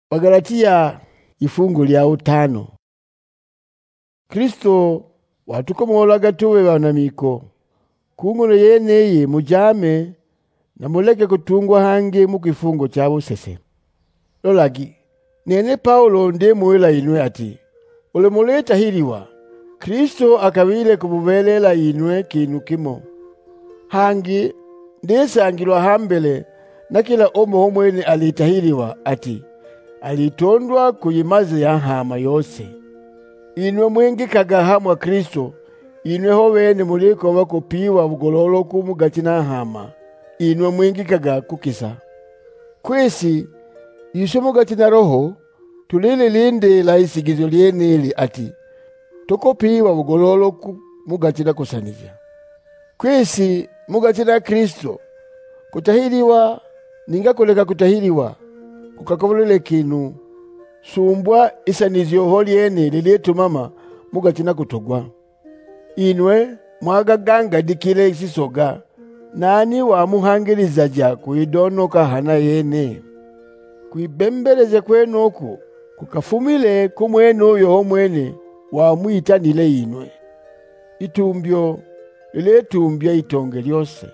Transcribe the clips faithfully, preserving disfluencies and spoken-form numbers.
Wagalatia ifungu lya utano. Kristo watukomolaga tuwe banamiko. Kungono yeneye mujame na muleke kutungwa hange mu kifungo cha busese. Lolagi nene Paulo nde muwela inwe ati ule muleta hiliwa Kristo akabile kububelela inwe kinu kimo. Hangi ndesangilwa hambele na kila omo omwene alitahiliwa ati alitondwa kuyimaze ya hama yose. Inwe mwengi kagahamwa Kristo, inwe hovene muliko wakupiwa bugololo kumugati na hama. Inwe mwengi kaga kukisa. Kwesi, yisho mugati na roho, tulile linde la isigizo lienili ati, tukopiwa bugololo kumugati na kusanizia. Kwesi, mugati na Kristo, kutahiliwa, ninga kuleka kutahiliwa, kukakovulile kinu, sumbwa isanizio holi ene lilietu mama mugati na kutogwa. Inwe mwagaganga dikile isisoga, nani wa muhangiliza ja kuidonoka hana yene. Kuibembeleze kwenu oku, kukafumile kumwenu yoho mwene wa muitanile inwe. Itumbyo, liletumbya itonge lyose.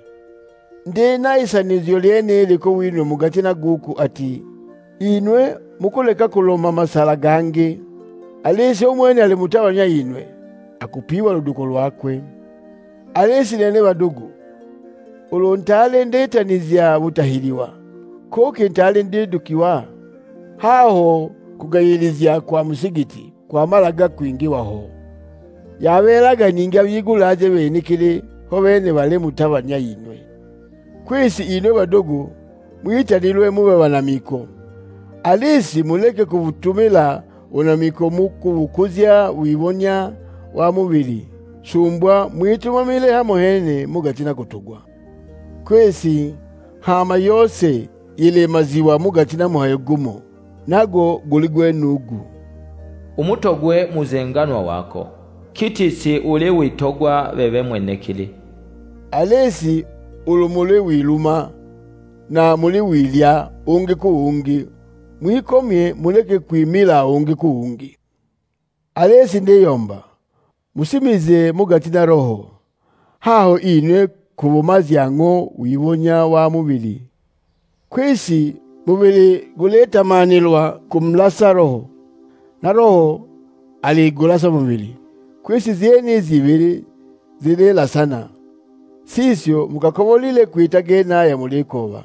Ndena isanizio liene liko winwe mugati na guku ati, inwe mukuleka kuloma masala gange. Alesi omwene alimutawanya inwe, akupiwa luduko lwakwe. Alesi nene badugu, ulontale ndetanizia butahiliwa, koke ntale ndedukiwa. Haho kugayilizia kwa musigiti, kwa malaga kuingiwaho. Yabelaga ninga bigulaje benikile, hobene bale mutawanya inwe. Kwesi inwe badugu, muitanilwe mube banamiko. Alisi muleke kuvutumila unamiko muku bukuzya wibonya wa mubili. Sumbwa mwitumamile hamohene mugati na kutugwa. Kwesi hama yose ile maziwa mugati na muhayo gumo. Nago guligwe nugu. Umutogwe muzenganwa wako. Kitisi ule witogwa bebe mwenekili. Alesi ulumule wiluma na muli wilya ungi ku ungi. Mwikomye muleke kuimila ungi ku ungi. Alesi ndeyomba, musimize mugati na roho. Haho inwe kubumazi yango wibonya wa mubili. Kwesi mubili guleta manilwa kumlasa roho. Na roho aligulasa mubili. Kwesi zieni zibili zilela sana. Sisyo mukakobolile kuitagena ya mulikoba.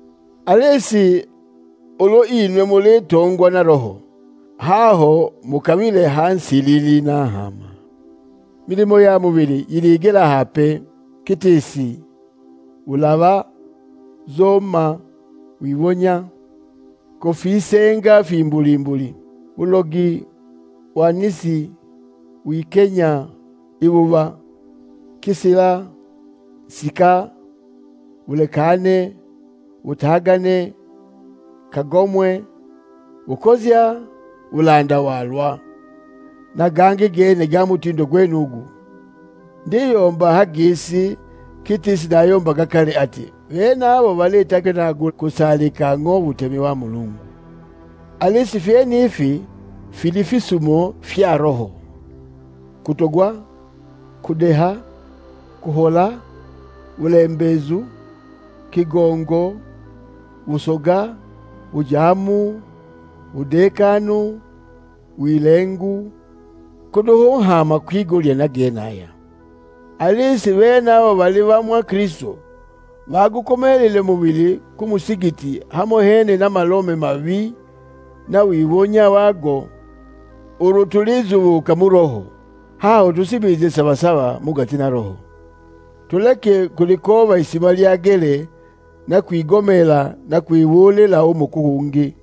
Alesi ulo inwe mule tongwa na roho. Haho mukamile hansi lili na hama. Milimo ya mubili iligela hape kitisi. Ulava, zoma, wivonya, kofisenga fimbulimbuli. Ulogi, wanisi, wikenya, ibuba, kisila, sika, ulekane, utagane, kagomwe, ukozya, ulanda walwa. Na gange gene gamutindo gwenugu. Ndiyomba hagisi kitisi na yomba gakale ati. Wena abo baletake na kusalika ngo butemi wa Mulungu. Alisi fieni ifi filifisumo fya roho. Kutogwa, kudeha, kuhola, ulembezu, kigongo, usoga, ujamu, udekanu, wilengu, kuduhu hama kwigulya na genaya. Alisi wena wa baliwa mwa Kristo, wagukomelele mubili kumusigiti hamohene na malome mavi na wibonya wago, urutulizu kamuroho. Hao tusimize sabasawa mugati na roho. Tuleke kulikoba isima lyagele na kuigomela na kuiwulela umukuhungi.